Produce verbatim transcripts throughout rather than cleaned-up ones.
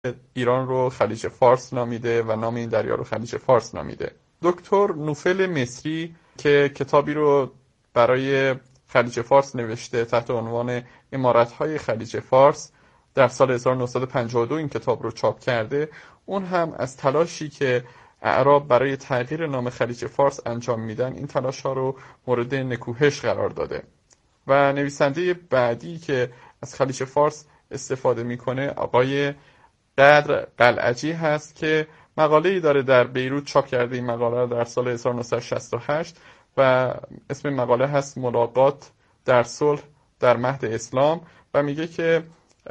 ایران رو خلیج فارس نامیده و نام این دریا رو خلیج فارس نامیده. دکتر نوفل مصری که کتابی رو برای خلیج فارس نوشته تحت عنوان عمارت‌های خلیج فارس، در سال هزار و نهصد و پنجاه و دو این کتاب رو چاپ کرده. اون هم از تلاشی که اعراب برای تغییر نام خلیج فارس انجام میدن، این تلاش ها رو مورد نکوهش قرار داده. و نویسنده بعدی که از خلیج فارس استفاده میکنه آقای قدر قلعجی هست که مقاله‌ای داره در بیروت چاپ کرده. این مقاله در سال هزار و نهصد و شصت و هشت و اسم مقاله هست ملاقات در صلح در مهد اسلام و میگه که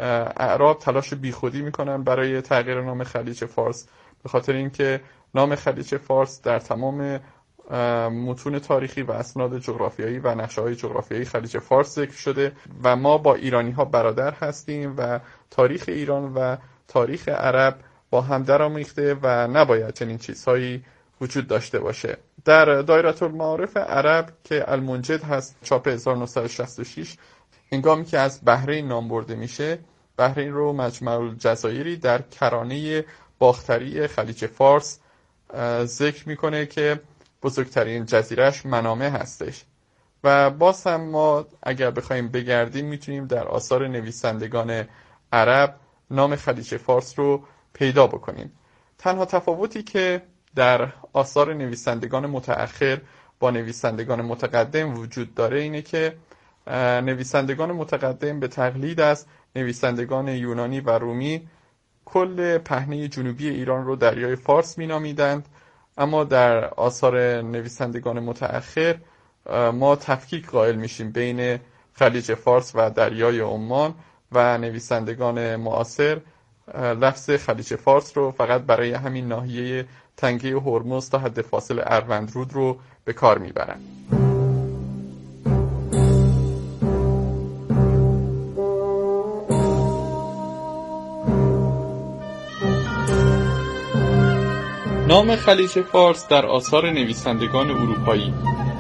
اعراب تلاش بیخودی میکنن برای تغییر نام خلیج فارس، به خاطر اینکه نام خلیج فارس در تمام متون تاریخی و اسناد جغرافیایی و نقشه‌های جغرافیایی خلیج فارس ذکر شده و ما با ایرانی ها برادر هستیم و تاریخ ایران و تاریخ عرب با هم درآمیخته و نباید چنین چیزهایی وجود داشته باشه. در دایره المعارف عرب که المنجد هست، چاپ هزار و نهصد و شصت و شش، هنگامی که از بحرین نام برده میشه، بحرین رو مجمع الجزایری در کرانه باختری خلیج فارس ذکر میکنه که بزرگترین جزیرهش منامه هستش. و باز هم ما اگر بخوایم بگردیم میتونیم در آثار نویسندگان عرب نام خلیج فارس رو پیدا بکنیم. تنها تفاوتی که در آثار نویسندگان متأخر با نویسندگان متقدم وجود داره اینه که نویسندگان متقدم به تقلید از نویسندگان یونانی و رومی کل پهنه جنوبی ایران رو دریای فارس مینامیدند، اما در آثار نویسندگان متأخر ما تفکیک قائل میشیم بین خلیج فارس و دریای عمان و نویسندگان معاصر لفظ خلیج فارس رو فقط برای همین ناحیه تنگه هرمز تا حد فاصل اروندرود رو به کار میبرند. نام خلیج فارس در آثار نویسندگان اروپایی.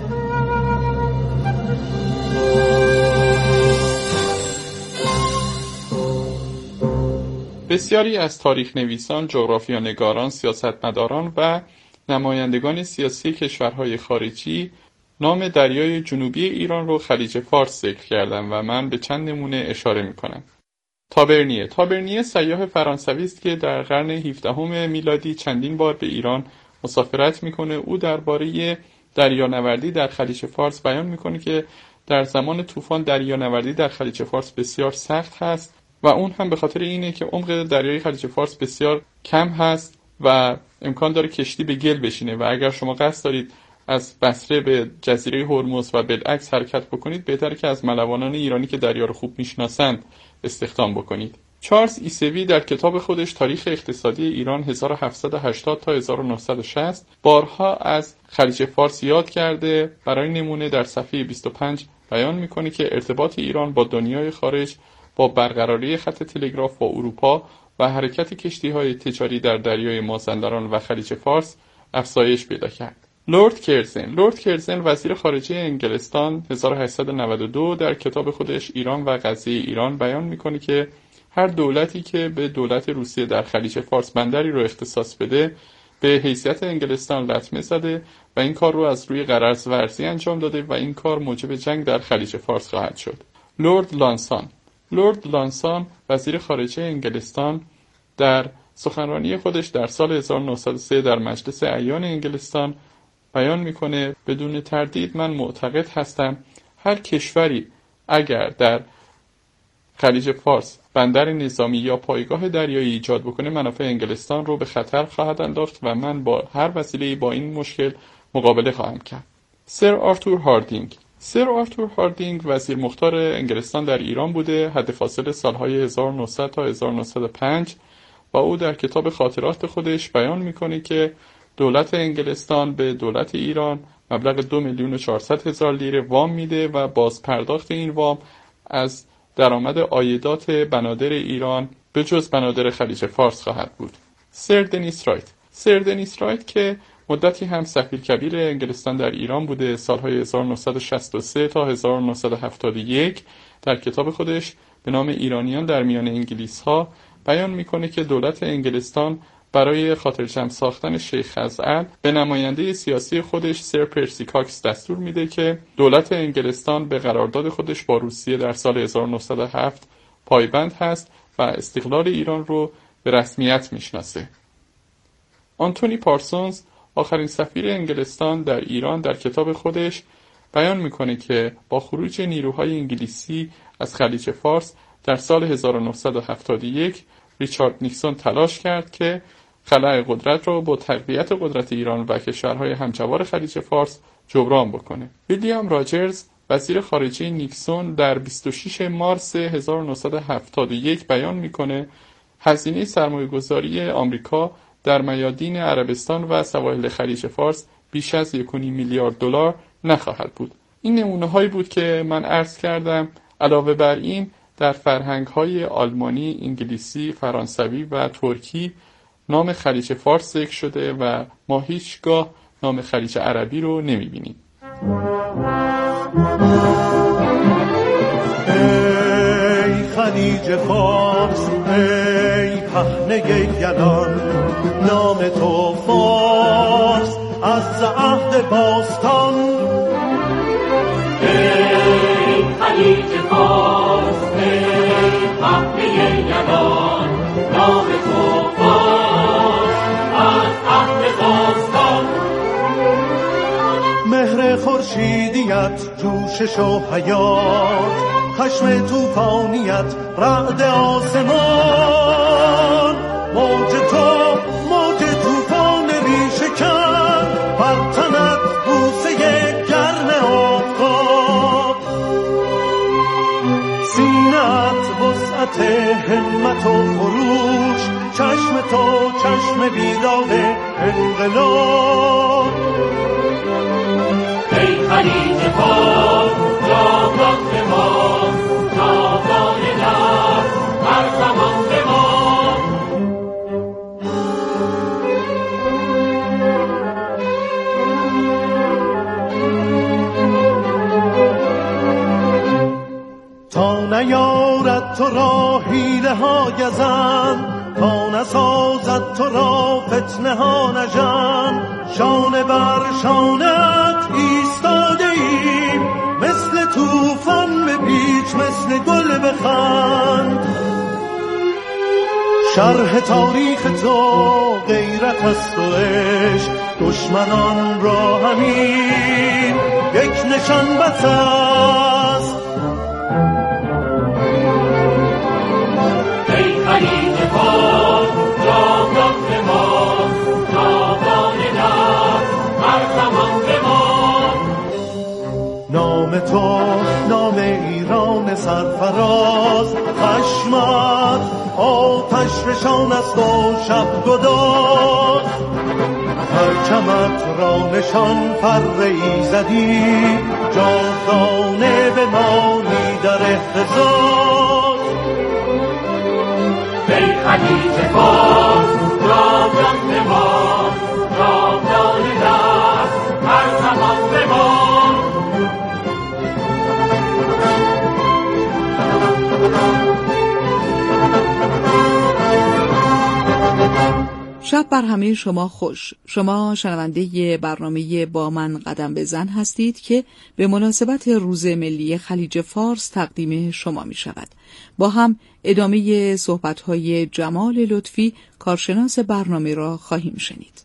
بسیاری از تاریخ نویسان، جغرافیانگاران، سیاستمداران و نمایندگان سیاسی کشورهای خارجی نام دریای جنوبی ایران رو خلیج فارس ذکر کردند و من به چند نمونه اشاره می‌کنم. تابرنیه تابرنیه سیاح فرانسوی است که در قرن هفدهم میلادی چندین بار به ایران مسافرت میکنه. او درباره دریانوردی در خلیج فارس بیان میکنه که در زمان طوفان دریانوردی در خلیج فارس بسیار سخت هست و اون هم به خاطر اینه که عمق دریای خلیج فارس بسیار کم هست و امکان داره کشتی به گل بشینه و اگر شما قصد دارید از بصره به جزیره هرمز و بالعکس حرکت بکنید، بهتره که از ملوانان ایرانی که دریا رو خوب میشناسند استخدام بکنید. چارلز ایسوی در کتاب خودش تاریخ اقتصادی ایران هزار و هفتصد و هشتاد تا هزار و نهصد و شصت بارها از خلیج فارس یاد کرده. برای نمونه در صفحه بیست و پنج بیان میکنه که ارتباط ایران با دنیای خارج با برقراری خط تلگراف با اروپا و حرکت کشتی‌های تجاری در دریای مازندران و خلیج فارس افزایش پیدا کرد. لورد کرزن لورد کرزن وزیر خارجه انگلستان هزار و هشتصد و نود و دو در کتاب خودش ایران و قضیه ایران بیان میکنه که هر دولتی که به دولت روسیه در خلیج فارس بندری رو اختصاص بده به حیثیت انگلستان لطمه زده و این کار رو از روی غرض ورزی انجام داده و این کار موجب جنگ در خلیج فارس خواهد شد. لورد لانسان لورد لانسان وزیر خارجه انگلستان در سخنرانی خودش در سال هزار و نهصد و سه در مجلس اعیان انگلستان بیان میکنه بدون تردید من معتقد هستم هر کشوری اگر در خلیج فارس بندر نظامی یا پایگاه دریایی ایجاد بکنه منافع انگلستان رو به خطر خواهد انداخت و من با هر وسیله‌ای با این مشکل مقابله خواهم کرد. سر آرتور هاردینگ سر آرتور هاردینگ وزیر مختار انگلستان در ایران بوده حد فاصل سالهای هزار و نهصد تا هزار و نهصد و پنج و او در کتاب خاطرات خودش بیان میکنه که دولت انگلستان به دولت ایران مبلغ دو میلیون و چهارصد هزار لیره وام میده و باز پرداخت این وام از درآمد عایدات بنادر ایران به جز بنادر خلیج فارس خواهد بود. سر دنیس رایت سر دنیس رایت که مدتی هم سفیر کبیر انگلستان در ایران بوده سالهای هزار و نهصد و شصت و سه تا هزار و نهصد و هفتاد و یک در کتاب خودش به نام ایرانیان در میان انگلیس‌ها بیان میکنه که دولت انگلستان برای خاطرجمع ساختن شیخ خزعل به نماینده سیاسی خودش سر پرسی کاکس دستور میده که دولت انگلستان به قرارداد خودش با روسیه در سال هزار و نهصد و هفت پایبند هست و استقلال ایران رو به رسمیت میشناسه. آنتونی پارسونز، آخرین سفیر انگلستان در ایران، در کتاب خودش بیان میکنه که با خروج نیروهای انگلیسی از خلیج فارس در سال هزار و نهصد و هفتاد و یک ریچارد نیکسون تلاش کرد که خلأ قدرت را با تقویت قدرت ایران و کشورهای همجوار خلیج فارس جبران بکنه. ویلیام راجرز، وزیر خارجه نیکسون، در بیست و شش مارس هزار و نهصد و هفتاد و یک بیان میکنه هزینه سرمایه‌گذاری آمریکا در میادین عربستان و سواحل خلیج فارس بیش از یک و نیم میلیارد دلار نخواهد بود. این نمونه‌هایی بود که من عرض کردم. علاوه بر این در فرهنگ‌های آلمانی، انگلیسی، فرانسوی و ترکی نام خلیج فارس ذکر شده و ما هیچگاه نام خلیج عربی رو نمی‌بینیم. ای خلیج فارس، ای پهنه یلان، نام تو فارس از عهد باستان. ای خلیج فارس، ای پهنه یلان، نام تو فارس از عهد باستان. مهر خورشیدیت، جوشش و حیات، خشم توفانیت، رعد آسمان. موج تو موج توفان ریشه‌کن، بر تنت بوسه گرم آفتاب. سینه‌ات وسعت همت و خروش، چشم تو چشم بیدار انقلاب. ای خلیج فارس، جاودان بمان، جاودان لب هر زمان بمان. تا نیارد تو را حیله ها گزند، تا نسازد تو را فتنه ها نژند. شانه بر شانت ایستاده ایم، مثل طوفان بپیچ، مثل گل بخند. شرح تاریخ تو غیرت است و عشق، دشمنان را همین یک نشان بس است. ای خلیج فارس، جاودان بمان، جاودان لب هر زمان بمان. نام تو نام ایران سرفراز، خشمت آتش فشان است و شب گداز. پرچمت را نشان پر ایزدی، جاودانه بمانی در اهتزاز. ای خلیج فارس، جاودان بمان، جاودان لب هر زمان بمان. شب بر همه شما خوش. شما شنونده برنامه با من قدم بزن هستید که به مناسبت روز ملی خلیج فارس تقدیم شما می شود. با هم ادامه صحبت‌های جمال لطفی، کارشناس برنامه را خواهیم شنید.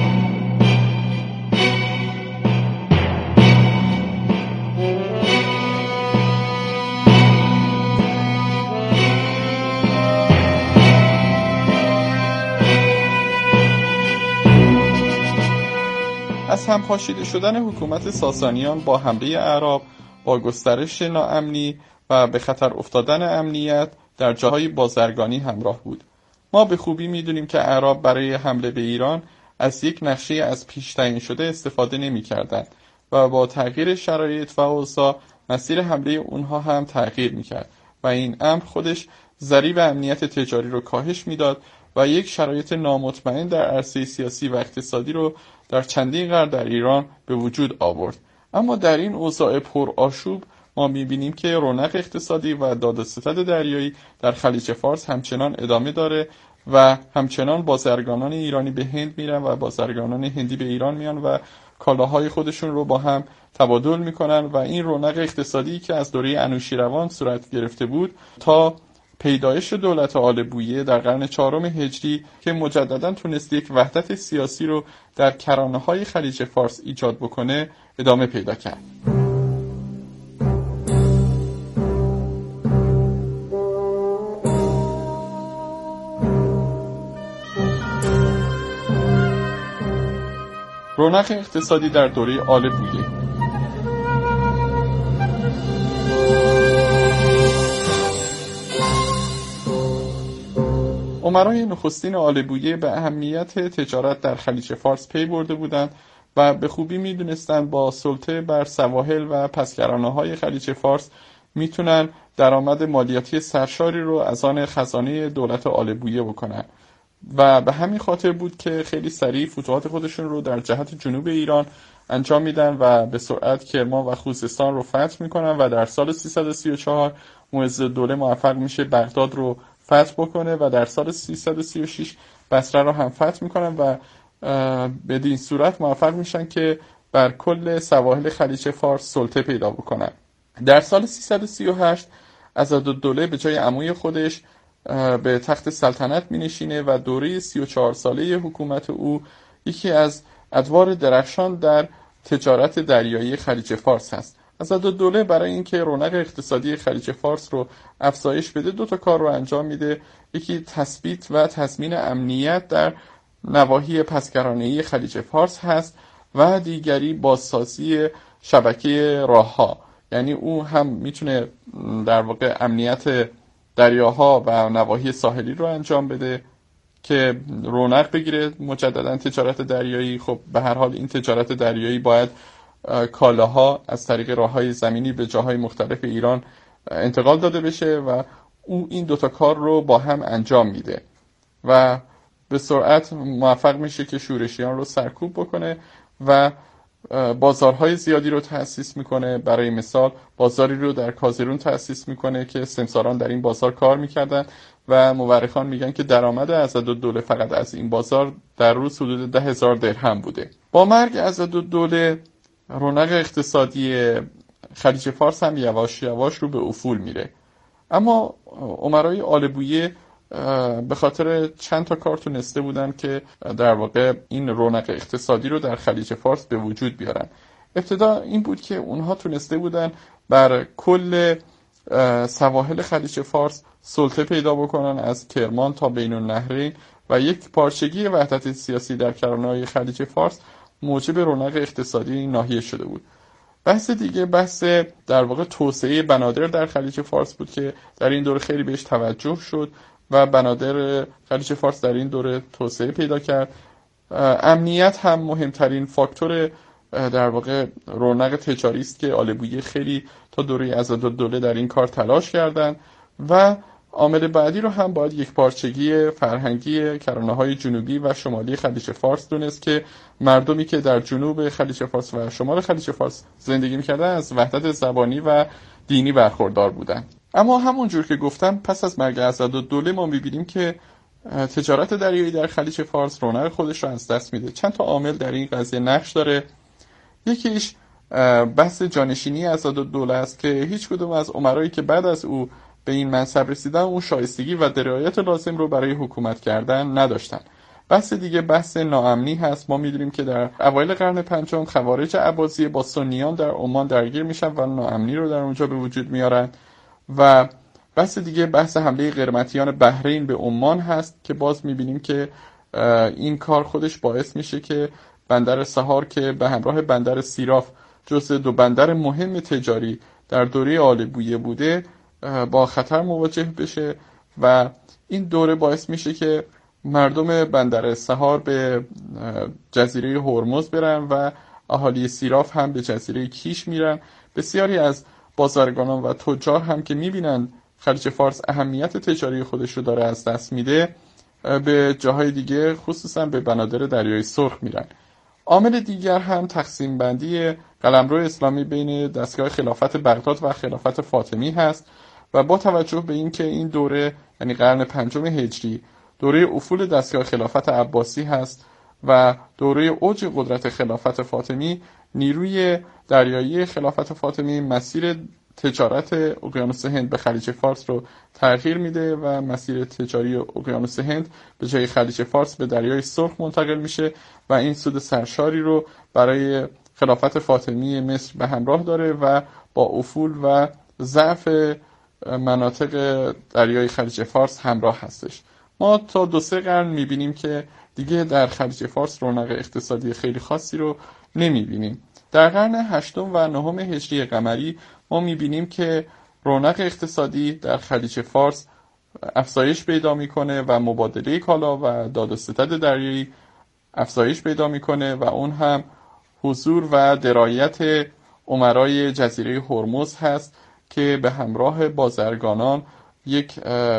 از همپاشیده شدن حکومت ساسانیان با حمله اعراب، با گسترش ناامنی و به خطر افتادن امنیت در جاهای بازرگانی همراه بود. ما به خوبی میدونیم که اعراب برای حمله به ایران از یک نقشه از پیش تعیین شده استفاده نمی‌کردند و با تغییر شرایط و اوضاع مسیر حمله اونها هم تغییر می‌کرد و این امر خودش ضریب امنیت تجاری رو کاهش میداد و یک شرایط نامطمئن در عرصه سیاسی و اقتصادی رو در چندین قرن در ایران به وجود آورد. اما در این اوضاع پر آشوب ما می‌بینیم که رونق اقتصادی و داد و ستد دریایی در خلیج فارس همچنان ادامه داره و همچنان بازرگانان ایرانی به هند میرن و بازرگانان هندی به ایران میان و کالاهای خودشون رو با هم تبادل میکنن و این رونق اقتصادی که از دوره انوشیروان صورت گرفته بود تا پیدایش دولت آل بویه در قرن چهارم هجری که مجددا تونست یک وحدت سیاسی رو در کرانه‌های خلیج فارس ایجاد بکنه ادامه پیدا کرد. رونق اقتصادی در دوره آل بویه. امرای نخستین آل بویه به اهمیت تجارت در خلیج فارس پی برده بودند و به خوبی میدونستند با سلطه بر سواحل و پسگرانه‌های خلیج فارس میتونن درآمد مالیاتی سرشاری رو از آن خزانه دولت آل بویه بکنن و به همین خاطر بود که خیلی سریع فتوحات خودشون رو در جهت جنوب ایران انجام میدن و به سرعت کرمان و خوزستان رو فتح میکنن و در سال سیصد و سی و چهار معزالدوله موفق میشه بغداد رو فتح بکنه و در سال سیصد و سی و شش بصره رو هم فتح میکنن و بدین صورت موفق میشن که بر کل سواحل خلیج فارس سلطه پیدا بکنن. در سال سیصد و سی و هشت عضدالدوله به جای عموی خودش به تخت سلطنت می نشینه و دوره سی و چهار ساله حکومت او یکی از ادوار درخشان در تجارت دریایی خلیج فارس هست. عضدالدوله برای اینکه رونق اقتصادی خلیج فارس رو افزایش بده دو تا کار رو انجام میده. یکی تثبیت و تضمین امنیت در نواحی پسگرانه‌ای خلیج فارس هست و دیگری بازسازی شبکه راه‌ها، یعنی او هم میتونه در واقع امنیت دریاها و نواحی ساحلی رو انجام بده که رونق بگیره مجددا تجارت دریایی. خب به هر حال این تجارت دریایی باید کالاها از طریق راههای زمینی به جاهای مختلف ایران انتقال داده بشه و او این دوتا کار رو با هم انجام میده و به سرعت موفق میشه که شورشیان رو سرکوب بکنه و بازارهای زیادی رو تأسیس میکنه. برای مثال بازاری رو در کازرون تأسیس میکنه که سمساران در این بازار کار میکردن و مورخان میگن که درآمد عضدالدوله فقط از این بازار در روز حدود ده هزار درهم بوده. با مرگ عضدالدوله رونق اقتصادی خلیج فارس هم یواش یواش رو به افول میره، اما امرای آل بویه به خاطر چند تا کار تونسته بودن که در واقع این رونق اقتصادی رو در خلیج فارس به وجود بیارن. ابتدا این بود که اونها تونسته بودن بر کل سواحل خلیج فارس سلطه پیدا بکنن از کرمان تا بین النهرین و یک پارچگی وحدت سیاسی در کرانه‌های خلیج فارس موجب رونق اقتصادی این ناحیه شده بود. بحث دیگه بحث در واقع توسعه بنادر در خلیج فارس بود که در این دوره خیلی بهش توجه شد و بنادر خلیج فارس در این دوره توسعه پیدا کرد. امنیت هم مهمترین فاکتور در واقع رونق تجاری است که آل بویه خیلی تا دوره عضدالدوله در این کار تلاش کردند و عامل بعدی رو هم باید یک پارچگی فرهنگی کرانه‌های جنوبی و شمالی خلیج فارس دونست که مردمی که در جنوب خلیج فارس و شمال خلیج فارس زندگی می‌کردن از وحدت زبانی و دینی برخوردار بودند. اما همونجور که گفتم پس از مرگ عضدالدوله ما می‌بینیم که تجارت دریایی در خلیج فارس رونق خودش رو از دست میده. چند تا عامل در این قضیه نقش داره. یکیش بحث جانشینی عضدالدوله است که هیچ کدوم از امرایی که بعد از او به این منصب رسیدن اون شایستگی و درایت لازم رو برای حکومت کردن نداشتن. بحث دیگه بحث ناامنی هست. ما میدونیم که در اوایل قرن پنجم خوارج عباسی با سنیان در عمان درگیر میشن و ناامنی رو در اونجا به وجود میارن و بحث دیگه بحث حمله قرمطیان بحرین به عمان هست که باز میبینیم که این کار خودش باعث میشه که بندر سحار که به همراه بندر سیراف جزو دو بندر مهم تجاری در دوره آل بویه بوده با خطر مواجه بشه و این دوره باعث میشه که مردم بندر سحار به جزیره هرمز برن و اهالی سیراف هم به جزیره کیش میرن. بسیاری از بازرگانان و تجار هم که میبینن خلیج فارس اهمیت تجاری خودش رو داره از دست میده به جاهای دیگه خصوصا به بنادر دریای سرخ میرن. عامل دیگر هم تقسیم بندی قلمرو اسلامی بین دستگاه خلافت بغداد و خلافت فاطمی هست و با توجه به اینکه این دوره یعنی قرن پنجم هجری دوره افول دستگاه خلافت عباسی هست و دوره اوج قدرت خلافت فاطمی، نیروی دریایی خلافت فاطمی مسیر تجارت اقیانوس هند به خلیج فارس رو تغییر میده و مسیر تجاری اقیانوس هند به جای خلیج فارس به دریای سرخ منتقل میشه و این سود سرشاری رو برای خلافت فاطمی مصر به همراه داره و با افول و ضعف مناطق دریای خلیج فارس همراه هستش. ما تا دو سه قرن میبینیم که دیگه در خلیج فارس رونق اقتصادی خیلی خاصی رو نمیبینیم. در قرن هشتم و نهم هجری قمری ما میبینیم که رونق اقتصادی در خلیج فارس افزایش پیدا میکنه و مبادله کالا و داد و ستد دریایی افزایش پیدا میکنه و اون هم حضور و درایت امرای جزیره هرمز هست که به همراه بازرگانان یک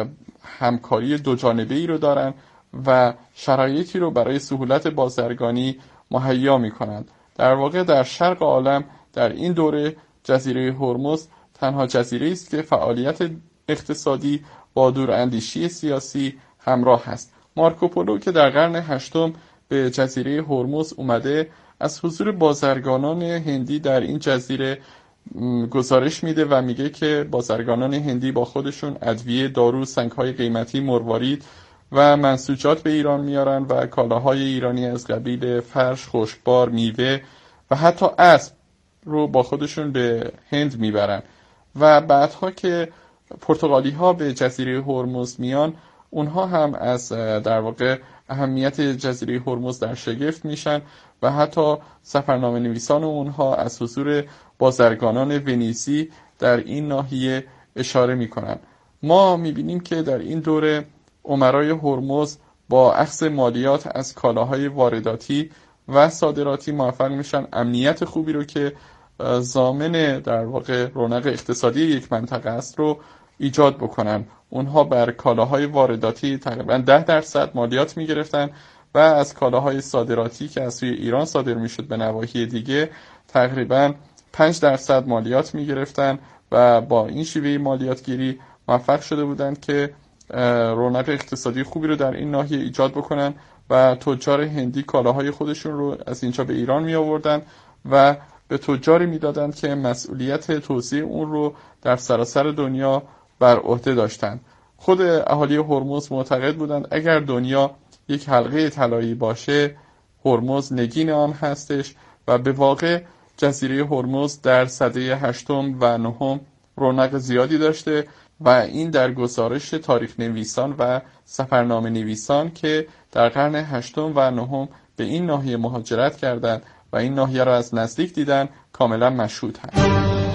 همکاری دو جانبه ای رو دارن و شرایطی رو برای سهولت بازرگانی مهیا میکنند. در واقع در شرق عالم در این دوره جزیره هرمز تنها جزیره است که فعالیت اقتصادی با دوراندیشی سیاسی همراه است. مارکوپولو که در قرن هشتم به جزیره هرمز اومده از حضور بازرگانان هندی در این جزیره گزارش میده و میگه که بازرگانان هندی با خودشون ادویه، دارو، سنگ‌های قیمتی، مروارید و منسوجات به ایران میارن و کالاهای ایرانی از قبیل فرش، خشکبار، میوه و حتی اسب رو با خودشون به هند میبرن و بعدها که پرتغالی ها به جزیره هرمز میان اونها هم از در واقع اهمیت جزیره هرمز در شگفت میشن و حتی سفرنامه نویسان اونها از حضور بازرگانان ونیزی در این ناحیه اشاره میکنن. ما میبینیم که در این دوره امرای هرمز با اخذ مالیات از کالاهای وارداتی و صادراتی موفق میشن امنیت خوبی رو که ضامن در واقع رونق اقتصادی یک منطقه است رو ایجاد بکنن. اونها بر کالاهای وارداتی تقریبا ده درصد مالیات میگرفتن و از کالاهای صادراتی که از سوی ایران صادر میشد به نواحی دیگه تقریبا پنج درصد مالیات میگرفتن و با این شیوه مالیات گیری موفق شده بودند که رونق اقتصادی خوبی رو در این ناحیه ایجاد بکنن و تجار هندی کالاهای خودشون رو از اینجا به ایران می آوردن و به تجاری می دادن که مسئولیت توزیع اون رو در سراسر دنیا بر عهده داشتن. خود اهالی هرمز معتقد بودند اگر دنیا یک حلقه طلایی باشه هرمز نگین آن هستش و به واقع جزیره هرمز در سده هشتم و نهم رونق زیادی داشته و این در گزارش تاریخ نویسان و سفرنامه نویسان که در قرن هشتم و نهم به این ناحیه مهاجرت کردند و این ناحیه را از نزدیک دیدن کاملا مشهود هست.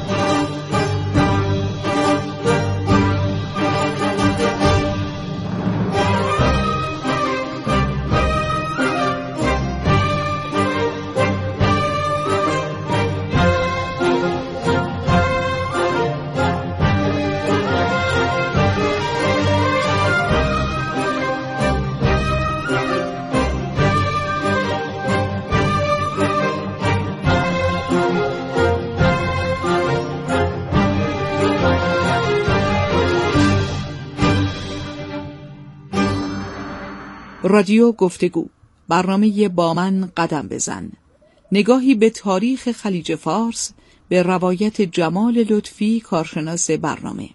رادیو گفتگو، برنامه با من قدم بزن، نگاهی به تاریخ خلیج فارس به روایت جمال لطفی، کارشناس برنامه.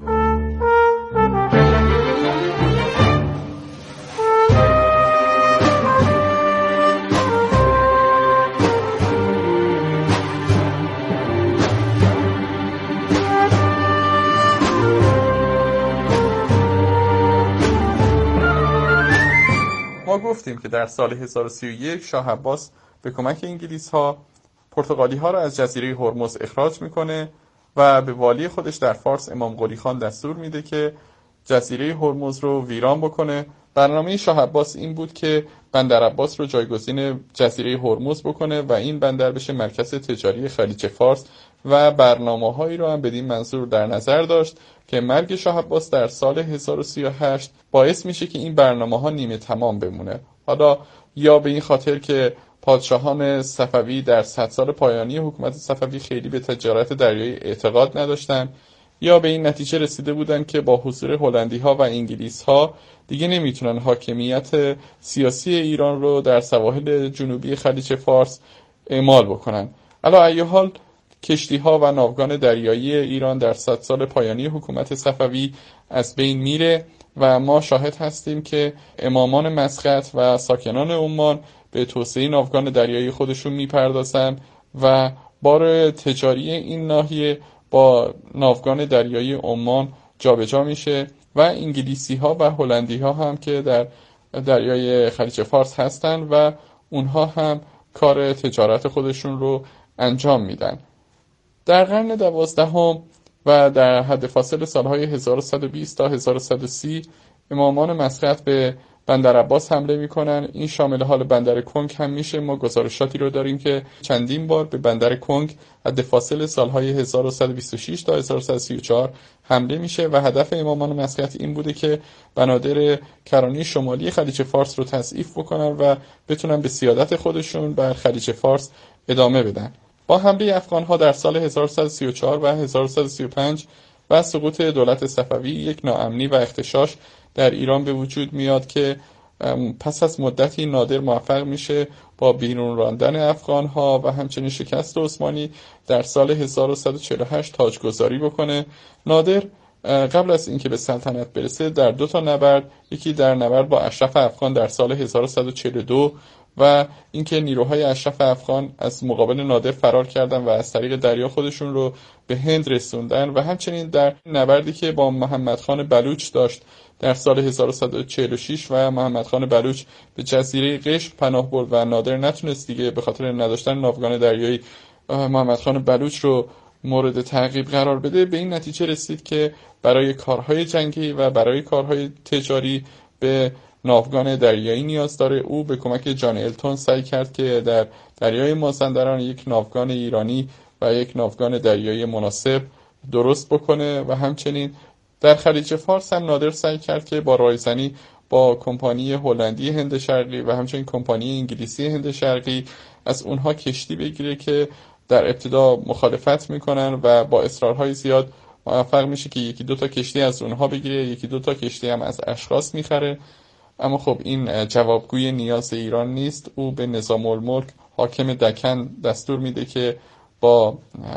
ما گفتیم که در سال هزار و سی و یک شاه عباس به کمک انگلیس ها پرتغالی ها را از جزیره هرمز اخراج میکنه و به والی خودش در فارس امام قلی خان دستور میده که جزیره هرمز رو ویران بکنه. برنامه شاه عباس این بود که بندر عباس رو جایگزین جزیره هرمز بکنه و این بندر بشه مرکز تجاری خلیج فارس و برنامه‌هایی رو هم بدین منظور در نظر داشت که مرگ شاه عباس در سال هزار و سی و هشت باعث میشه که این برنامه‌ها نیمه تمام بمونه. حالا یا به این خاطر که پادشاهان صفوی در صد سال پایانی حکومت صفوی خیلی به تجارت دریایی اعتقاد نداشتند یا به این نتیجه رسیده بودند که با حضور هلندی‌ها و انگلیس‌ها دیگه نمیتونن حاکمیت سیاسی ایران رو در سواحل جنوبی خلیج فارس اعمال بکنن. علی ای حال کشتی‌ها و ناوگان دریایی ایران در صد سال پایانی حکومت صفوی از بین میره و ما شاهد هستیم که امامان مسقط و ساکنان عمان به توسعه ناوگان دریایی خودشون میپردازن و بار تجاری این ناحیه با ناوگان دریایی عمان جابجا میشه و انگلیسی ها و هلندی ها هم که در دریای خلیج فارس هستن و اونها هم کار تجارت خودشون رو انجام میدن. در قرن دوازدهم و در حد فاصل سالهای هزار و صد و بیست تا هزار و صد و سی امامان مسقط به بندر عباس حمله میکنن. این شامل حال بندر کنگ هم میشه. ما گزارشاتی رو داریم که چندین بار به بندر کنگ حد فاصل سالهای هزار و صد و بیست و شش تا هزار و صد و سی و چهار حمله میشه و هدف امامان مسقط این بوده که بنادر کرانه شمالی خلیج فارس رو تضعیف بکنن و بتونن به سیادت خودشون بر خلیج فارس ادامه بدن. با حمله افغان‌ها در سال هزار و صد و سی و چهار و هزار و صد و سی و پنج و سقوط دولت صفوی یک ناامنی و اختشاش در ایران به وجود میاد که پس از مدتی نادر موفق میشه با بیرون راندن افغان‌ها و همچنین شکست عثمانی در سال هزار و صد و چهل و هشت تاجگذاری بکنه. نادر قبل از اینکه به سلطنت برسه در دو تا نبرد، یکی در نبرد با اشرف افغان در سال هزار و صد و چهل و دو و اینکه نیروهای اشرف افغان از مقابل نادر فرار کردن و از طریق دریا خودشون رو به هند رسوندن و همچنین در نبردی که با محمد خان بلوچ داشت در سال هزار و صد و چهل و شش و محمد خان بلوچ به جزیره قشم پناه برد و نادر نتونست دیگه به خاطر نداشتن ناوگان دریایی محمد خان بلوچ رو مورد تعقیب قرار بده. به این نتیجه رسید که برای کارهای جنگی و برای کارهای تجاری به ناوگان دریایی نیاز داره. او به کمک جان التون سعی کرد که در دریای مازندران یک ناوگان ایرانی و یک ناوگان دریایی مناسب درست بکنه و همچنین در خلیج فارس هم نادر سعی کرد که با رایزنی با کمپانی هلندی هند شرقی و همچنین کمپانی انگلیسی هند شرقی از اونها کشتی بگیره که در ابتدا مخالفت میکنن و با اصرارهای زیاد موفق میشه که یکی دو تا کشتی از اونها بگیره، یکی دو تا کشتی هم از اشخاص میخره. اما خب این جوابگوی نیاز ایران نیست. او به نظام الملک حاکم دکن دستور میده که با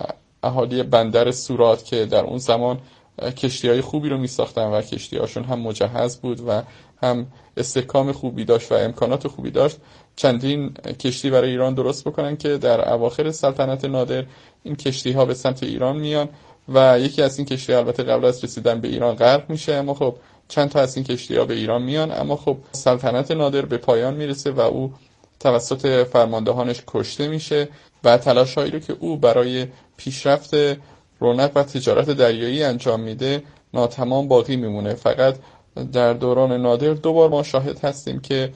اهالی بندر سورات که در اون زمان کشتی‌های خوبی رو میساختن و کشتی‌هاشون هم مجهز بود و هم استحکام خوبی داشت و امکانات خوبی داشت، چندین کشتی برای ایران درست بکنن که در اواخر سلطنت نادر این کشتی‌ها به سمت ایران میان و یکی از این کشتی البته قبل از رسیدن به ایران غرق میشه. اما خب چند تا از این کشتی‌ها به ایران میان، اما خب سلطنت نادر به پایان میرسه و او توسط فرماندهانش کشته میشه و تلاش‌هایی رو که او برای پیشرفت رونق و تجارت دریایی انجام میده ناتمام باقی میمونه. فقط در دوران نادر دوبار ما شاهد هستیم که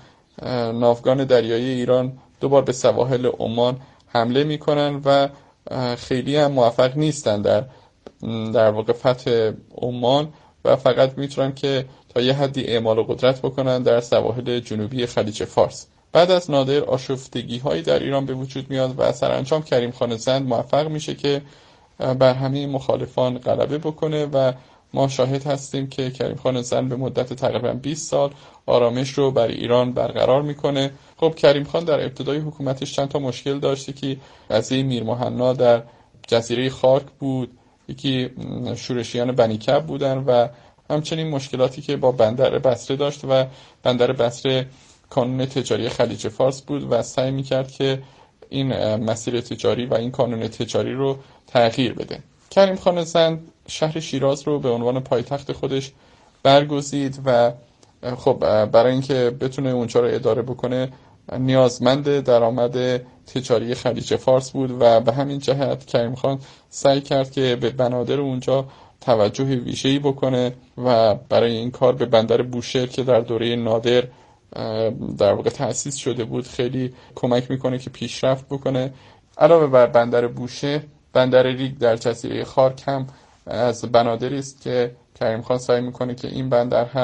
ناوگان دریایی ایران دوبار به سواحل عمان حمله میکنن و خیلی هم موفق نیستن در در واقع فتح عمان و فقط میتونن که تا یه حدی اعمال قدرت بکنن در سواحل جنوبی خلیج فارس. بعد از نادر آشفتگی هایی در ایران به وجود میاد و سرانجام کریم خان زند موفق میشه که بر همه مخالفان غلبه بکنه و ما شاهد هستیم که کریم خان زند به مدت تقریبا بیست سال آرامش رو بر ایران برقرار میکنه. خب کریم خان در ابتدای حکومتش چند تا مشکل داشت که قضیه میر مهنا در جزیره خارک بود، یکی شورشیان بنی کب بودن و همچنین مشکلاتی که با بندر بصره داشت و بندر بصره کانون تجاری خلیج فارس بود و سعی میکرد که این مسیر تجاری و این کانون تجاری رو تغییر بده. کریم خان زند شهر شیراز رو به عنوان پایتخت خودش برگزید و خب برای اینکه بتونه اونجا رو اداره بکنه نیازمند درآمد تجاری خلیج فارس بود و به همین جهت کریم خان سعی کرد که به بنادر اونجا توجه ویژه‌ای بکنه و برای این کار به بندر بوشهر که در دوره نادر در واقع تأسیس شده بود خیلی کمک میکنه که پیشرفت بکنه. علاوه بر بندر بوشهر، بندر ریگ در جزیره خارک هم از بنادری است که کریم خان سعی میکنه که این بندر هم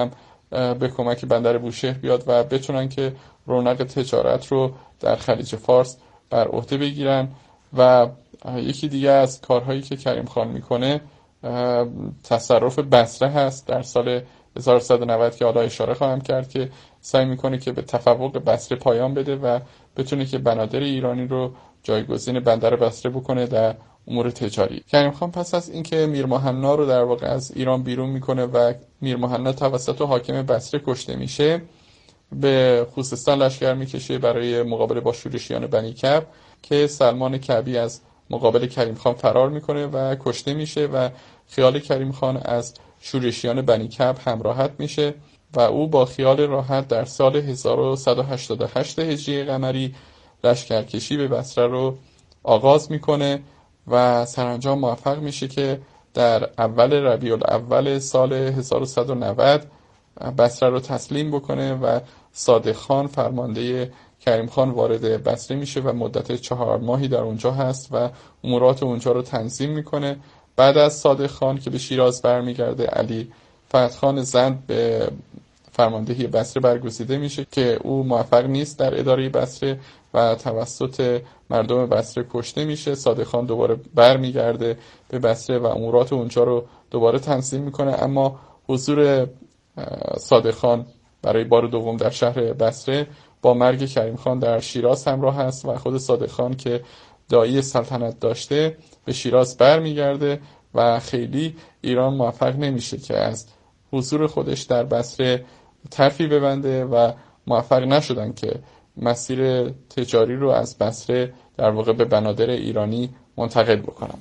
به کمک بندر بوشهر بیاد و بتونن که رونق تجارت رو در خلیج فارس بر عهده بگیرن. و یکی دیگه از کارهایی که کریم خان میکنه تصرف بصره هست در سال هزار و سیصد و نود که حالا اشاره خواهم کرد، که سعی میکنه که به تفوق بصره پایان بده و بتونه که بنادر ایرانی رو جایگزین بندر بصره بکنه در امور تجاری. کریم خان پس از اینکه میر مهنا رو در واقع از ایران بیرون میکنه و میر مهنا توسط حاکم بصره کشته میشه، به خوزستان لشکر میکشه برای مقابله با شورشیان بنی کعب که سلمان کعبی از مقابل کریم خان فرار میکنه و کشته میشه و خیال کریم خان از شورشیان بنی کعب همراحت میشه و او با خیال راحت در سال هزار و صد و هشتاد و هشت هجری قمری لشکرکشی به بصره رو آغاز میکنه و سرانجام موفق میشه که در اول ربیع الاول سال هزار و صد و نود بصره رو تسلیم بکنه و صادق خان فرمانده کریم خان وارد بصره میشه و مدت چهار ماهی در اونجا هست و امورات اونجا رو تنظیم میکنه. بعد از صادق خان که به شیراز برمیگرده، علی فتح خان زند به فرماندهی بصره برگزیده میشه که او موفق نیست در اداره بصره و توسط مردم بصره کشته میشه. صادق خان دوباره برمیگرده به بصره و امورات اونجا رو دوباره تنظیم میکنه، اما حضور صادق خان برای بار دوم در شهر بصره با مرگ کریم خان در شیراز همراه است و خود صادق خان که داعی سلطنت داشته به شیراز برمیگرده و خیلی ایران موفق نمیشه که از حضور خودش در بصره طرفی ببنده و موفق نشدن که مسیر تجاری رو از بصره در واقع به بنادر ایرانی منتقل بکنن.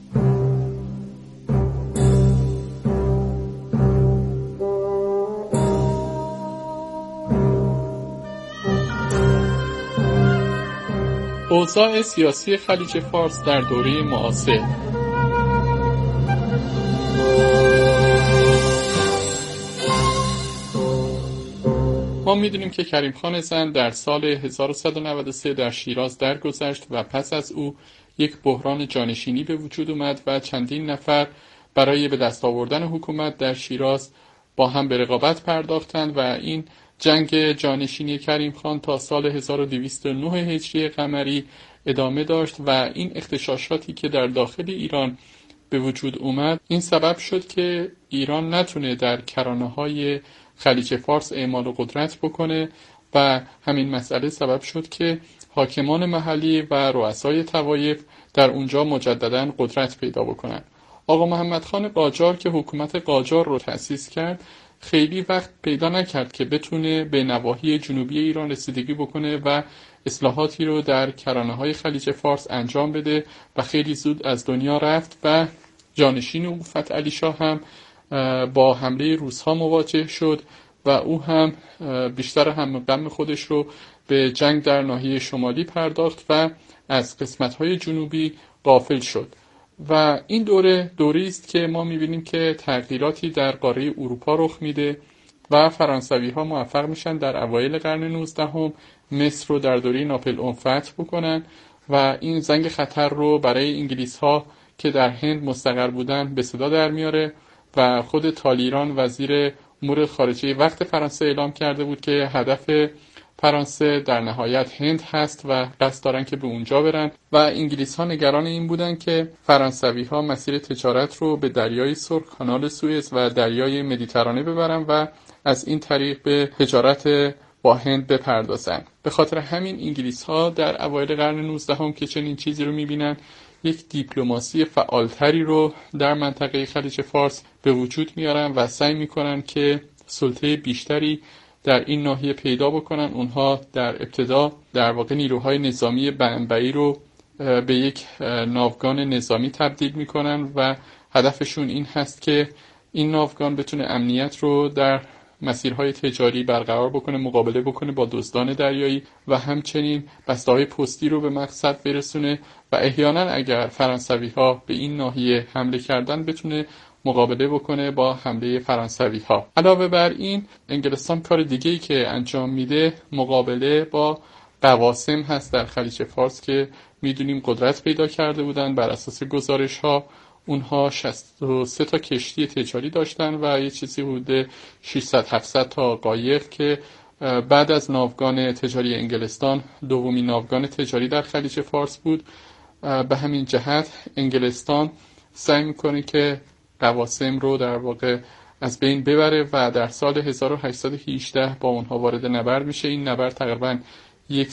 اوضاع سیاسی خلیج فارس در دوره معاصر. ما میدونیم که کریم خان زند در سال هزار و صد و نود و سه در شیراز درگذشت و پس از او یک بحران جانشینی به وجود اومد و چندین نفر برای به دست آوردن حکومت در شیراز با هم به رقابت پرداختند و این جنگ جانشینی کریم خان تا سال هزار و دویست و نه هجری قمری ادامه داشت و این اغتشاشاتی که در داخل ایران به وجود اومد این سبب شد که ایران نتونه در کرانه‌های خلیج فارس اعمال قدرت بکنه و همین مسئله سبب شد که حاکمان محلی و رؤسای طوایف در اونجا مجددا قدرت پیدا بکنن. آقا محمد خان قاجار که حکومت قاجار رو تأسیس کرد خیلی وقت پیدا نکرد که بتونه به نواحی جنوبی ایران رسیدگی بکنه و اصلاحاتی رو در کرانه‌های خلیج فارس انجام بده و خیلی زود از دنیا رفت و جانشین او فتح علی شاه هم با حمله روس‌ها مواجه شد و او هم بیشتر هم غم خودش رو به جنگ در ناحیه شمالی پرداخت و از قسمت‌های جنوبی غافل شد. و این دوره دوری است که ما می‌بینیم که تغییراتی در قاره اروپا رخ میده و فرانسوی‌ها موفق میشن در اوایل قرن نوزدهم مصر رو در دوره ناپلئون فتح بکنن و این زنگ خطر رو برای انگلیس‌ها که در هند مستقر بودن به صدا در میاره و خود تالیران وزیر امور خارجه وقت فرانسه اعلام کرده بود که هدف فرانسه در نهایت هند هست و قصد دارن که به اونجا برن و انگلیس ها نگران این بودن که فرانسوی ها مسیر تجارت رو به دریای سرخ، کانال سوئز و دریای مدیترانه ببرن و از این طریق به تجارت با هند بپردازن. به خاطر همین انگلیس ها در اوایل قرن نوزدهم که چنین چیزی رو میبینن یک دیپلماسی فعالتری رو در منطقه خلیج فارس به وجود میارن و سعی میکنن که سلطه بیشتری در این ناحیه پیدا بکنن. اونها در ابتدا در واقع نیروهای نظامی بنبعی رو به یک ناوگان نظامی تبدیل میکنن و هدفشون این هست که این ناوگان بتونه امنیت رو در مسیرهای تجاری برقرار بکنه، مقابله بکنه با دزدان دریایی و همچنین بسته‌های پستی رو به مقصد برسونه و احیانا اگر فرانسوی ها به این ناحیه حمله کردن بتونه مقابله بکنه با حمله فرانسوی ها. علاوه بر این انگلستان کار دیگه‌ای که انجام میده مقابله با قواسم هست در خلیج فارس که میدونیم قدرت پیدا کرده بودن. بر اساس گزارش ها اونها شصت و سه تا کشتی تجاری داشتن و یه چیزی حدود ششصد هفتصد تا قایق که بعد از ناوگان تجاری انگلستان دومین ناوگان تجاری در خلیج فارس بود. به همین جهت انگلستان سعی میکنه که قواسم رو در واقع از بین ببره و در سال هزار و هشتصد و هجده با اونها وارد نبرد میشه. این نبرد تقریبا